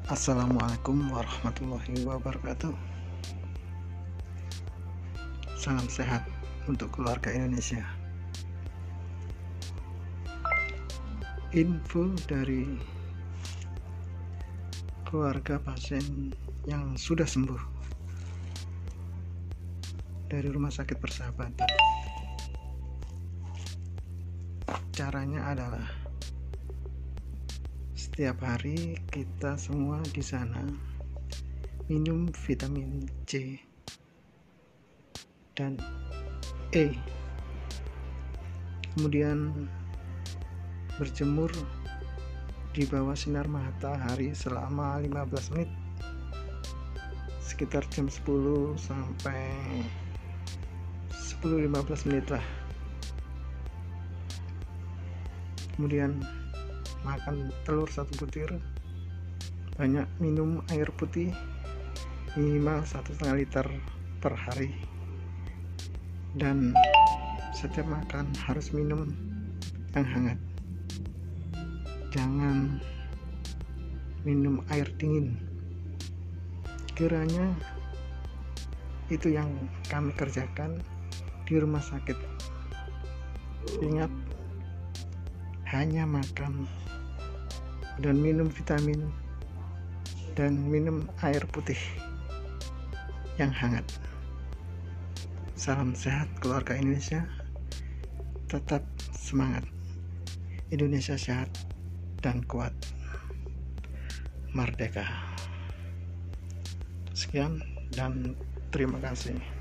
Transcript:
Assalamualaikum warahmatullahi wabarakatuh. Salam sehat untuk keluarga Indonesia. Info dari keluarga pasien yang sudah sembuh dari Rumah Sakit Persahabatan. Caranya adalah setiap hari kita semua di sana minum vitamin C dan E, kemudian berjemur di bawah sinar matahari selama 15 menit sekitar jam 10 sampai 10-15 menit lah. Kemudian makan telur 1 butir, banyak minum air putih minimal 1,5 liter per hari, dan setiap makan harus minum yang hangat, jangan minum air dingin. Kiranya itu yang kami kerjakan di rumah sakit. Ingat, hanya makan dan minum vitamin dan minum air putih yang hangat. Salam sehat keluarga Indonesia, tetap semangat. Indonesia sehat dan kuat, merdeka. Sekian dan terima kasih.